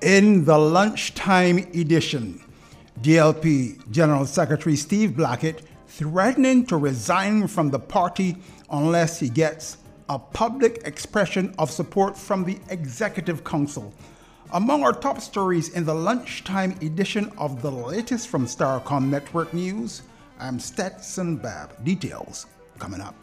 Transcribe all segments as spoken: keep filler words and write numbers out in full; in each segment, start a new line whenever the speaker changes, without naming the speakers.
In the lunchtime edition, D L P General Secretary Steve Blackett threatening to resign from the party unless he gets a public expression of support from the Executive Council. Among our top stories in the lunchtime edition of the latest from Starcom Network News, I'm Stetson Babb. Details coming up.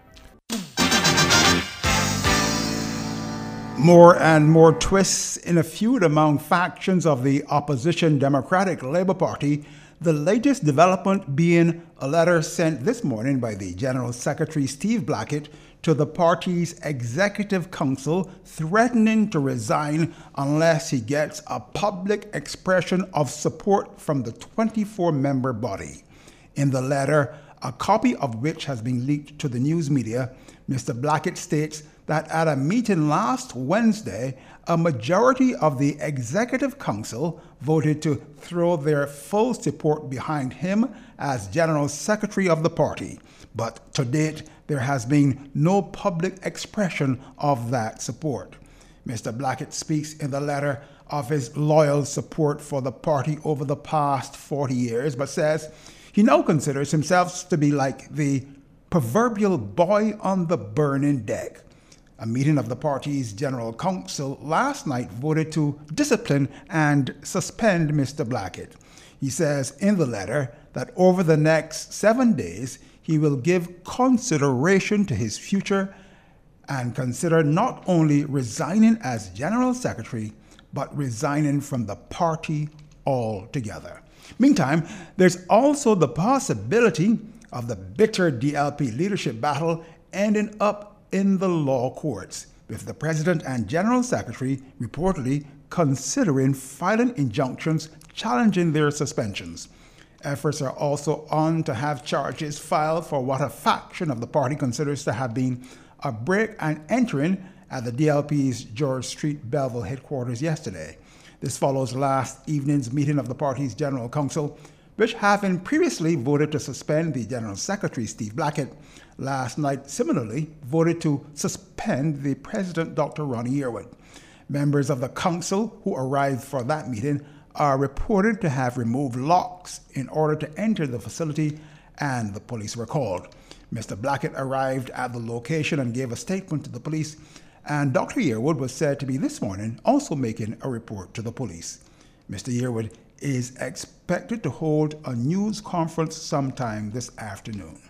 More and more twists in a feud among factions of the opposition Democratic Labour Party, the latest development being a letter sent this morning by the General Secretary Steve Blackett to the party's Executive Council threatening to resign unless he gets a public expression of support from the twenty-four member body. In the letter, a copy of which has been leaked to the news media, Mister Blackett states that at a meeting last Wednesday, a majority of the Executive Council voted to throw their full support behind him as General Secretary of the party. But to date, there has been no public expression of that support. Mister Blackett speaks in the letter of his loyal support for the party over the past forty years, but says he now considers himself to be like the proverbial boy on the burning deck. A meeting of the party's General Council last night voted to discipline and suspend Mister Blackett. He says in the letter that over the next seven days, he will give consideration to his future and consider not only resigning as General Secretary, but resigning from the party altogether. Meantime, there's also the possibility of the bitter D L P leadership battle ending up in the law courts, with the President and General Secretary reportedly considering filing injunctions challenging their suspensions. Efforts are also on to have charges filed for what a faction of the party considers to have been a break and entering at the D L P's George Street Belleville headquarters yesterday. This follows last evening's meeting of the party's General Council, which having previously voted to suspend the General Secretary, Steve Blackett, last night similarly voted to suspend the President, Doctor Ronnie Yearwood. Members of the Council who arrived for that meeting are reported to have removed locks in order to enter the facility, and the police were called. Mister Blackett arrived at the location and gave a statement to the police, and Doctor Yearwood was said to be this morning also making a report to the police. Mister Yearwood is expected to hold a news conference sometime this afternoon.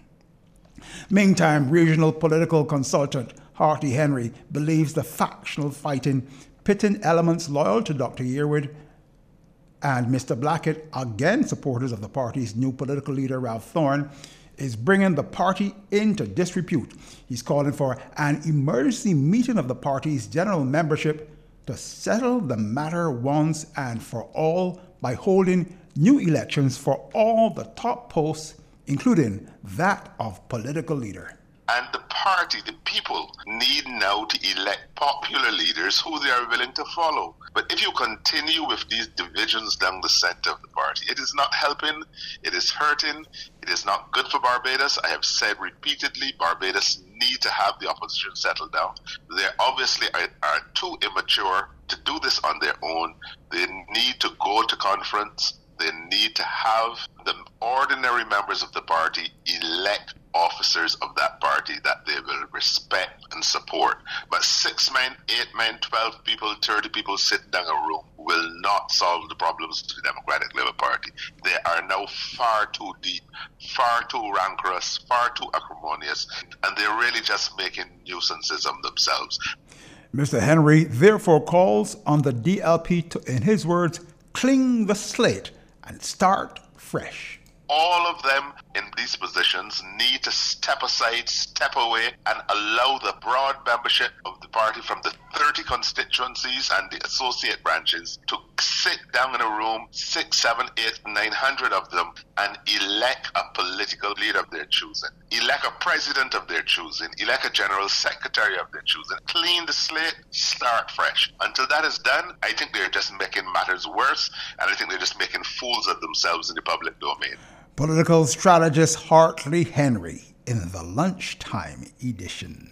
Meantime, regional political consultant Harty Henry believes the factional fighting pitting elements loyal to Doctor Yearwood and Mister Blackett, again supporters of the party's new political leader Ralph Thorne, is bringing the party into disrepute. He's calling for an emergency meeting of the party's general membership to settle the matter once and for all by holding new elections for all the top posts, including that of political leader.
And the party, the people, need now to elect popular leaders who they are willing to follow. But if you continue with these divisions down the center of the party, it is not helping, it is hurting, it is not good for Barbados. I have said repeatedly, Barbados need to have the opposition settle down. They obviously are, are too immature to do this on their own. They need to go to conference. They need to have the ordinary members of the party elect officers of that party that they will respect and support. But six men, eight men, twelve people, thirty people sitting down a room will not solve the problems of the Democratic Labour Party. They are now far too deep, far too rancorous, far too acrimonious, and they're really just making nuisances of themselves.
Mister Henry therefore calls on the D L P to, in his words, clean the slate and start fresh.
All of them in these positions need to step aside, step away, and allow the broad membership of the party from the thirty constituencies and the associate branches to sit down in a room, six, seven, eight, nine hundred of them, and elect a political leader of their choosing. Elect a president of their choosing. Elect a general secretary of their choosing. Clean the slate, start fresh. Until that is done, I think they're just making matters worse, and I think they're just making fools of themselves in the public domain.
Political strategist Hartley Henry in the lunchtime edition.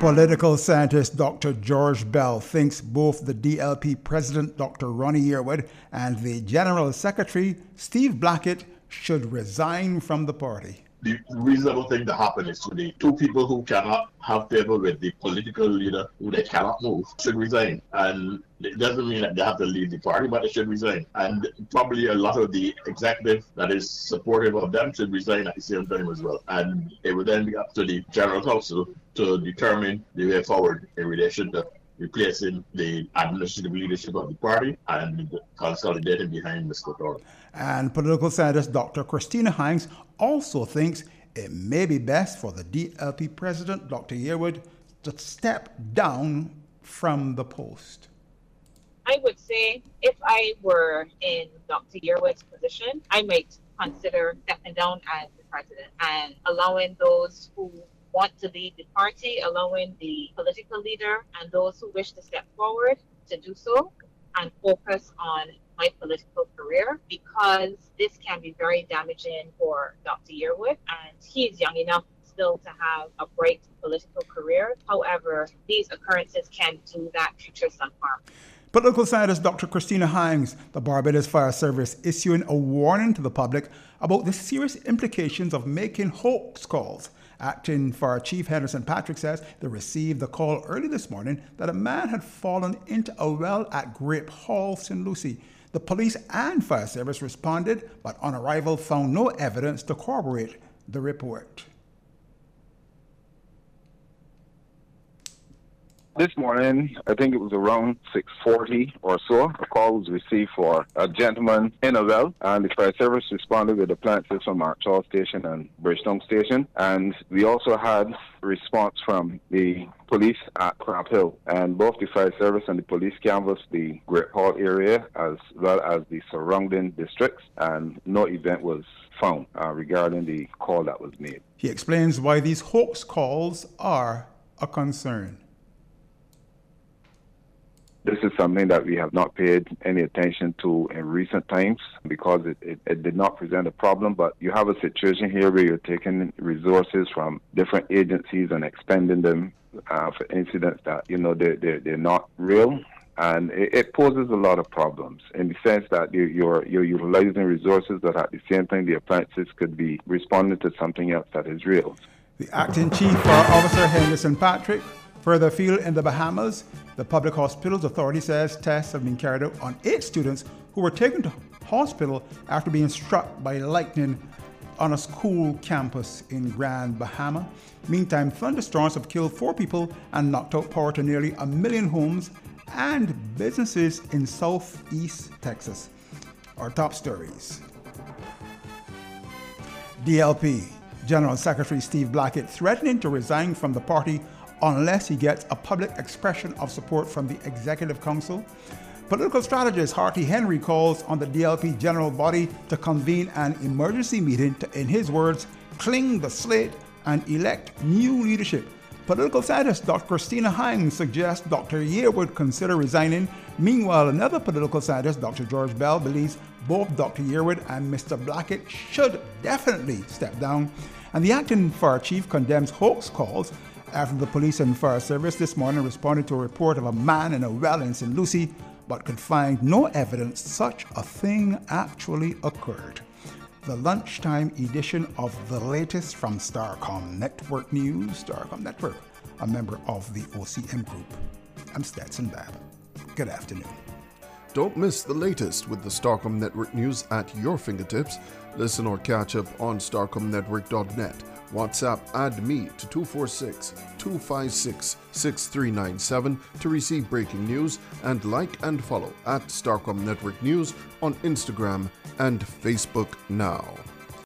Political scientist Doctor George Bell thinks both the D L P president, Doctor Ronnie Yearwood, and the general secretary, Steve Blackett, should resign from the party.
The reasonable thing to happen is for the two people who cannot have favor with the political leader who they cannot move should resign. And it doesn't mean that they have to leave the party, but they should resign. And probably a lot of the executive that is supportive of them should resign at the same time as well. And it would then be up to the general council to determine the way forward in relation to replacing the administrative leadership of the party and consolidating behind Mister Thorne.
And political scientist Doctor Christina Hines also thinks it may be best for the D L P president, Doctor Yearwood, to step down from the post.
I would say if I were in Doctor Yearwood's position, I might consider stepping down as the president and allowing those who want to lead the party, allowing the political leader and those who wish to step forward to do so and focus on my political career, because this can be very damaging for Doctor Yearwood, and he is young enough still to have a bright political career. However, these occurrences can do that future some harm.
Political scientist Doctor Christina Hines, the Barbados Fire Service, issuing a warning to the public about the serious implications of making hoax calls. Acting Fire Chief Henderson Patrick says they received the call early this morning that a man had fallen into a well at Grape Hall, Saint Lucie. The police and fire service responded, but on arrival found no evidence to corroborate the report.
This morning, I think it was around six forty or so, a call was received for a gentleman in a well, and the fire service responded with appliances from our Charles Station and Bridgetown Station. And we also had a response from the police at Crab Hill. And both the fire service and the police canvassed the Great Hall area as well as the surrounding districts, and no event was found uh, regarding the call that was made.
He explains why these hoax calls are a concern.
This is something that we have not paid any attention to in recent times because it, it, it did not present a problem. But you have a situation here where you're taking resources from different agencies and expending them uh, for incidents that, you know, they're, they're, they're not real. And it, it poses a lot of problems in the sense that you, you're, you're utilizing resources that at the same time the appliances could be responding to something else that is real.
The Acting Chief Fire Officer Henderson Patrick. Further afield in the Bahamas, the Public Hospitals Authority says tests have been carried out on eight students who were taken to hospital after being struck by lightning on a school campus in Grand Bahama. Meantime, thunderstorms have killed four people and knocked out power to nearly a million homes and businesses in southeast Texas. Our top stories. D L P General Secretary Steve Blackett threatening to resign from the party unless he gets a public expression of support from the Executive Council. Political strategist Hartley Henry calls on the D L P general body to convene an emergency meeting to, in his words, clean the slate and elect new leadership. Political scientist Doctor Christina Hines suggests Doctor Yearwood consider resigning. Meanwhile, another political scientist, Doctor George Bell, believes both Doctor Yearwood and Mister Blackett should definitely step down. And the acting fire chief condemns hoax calls after the police and fire service this morning responded to a report of a man in a well in Saint Lucie, but could find no evidence such a thing actually occurred. The lunchtime edition of the latest from Starcom Network News. Starcom Network, a member of the O C M Group. I'm Stetson Babb. Good afternoon.
Don't miss the latest with the Starcom Network News at your fingertips. Listen or catch up on starcom network dot net. WhatsApp add me to two four six, two five six, six three nine seven to receive breaking news, and like and follow at Starcom Network News on Instagram and Facebook now.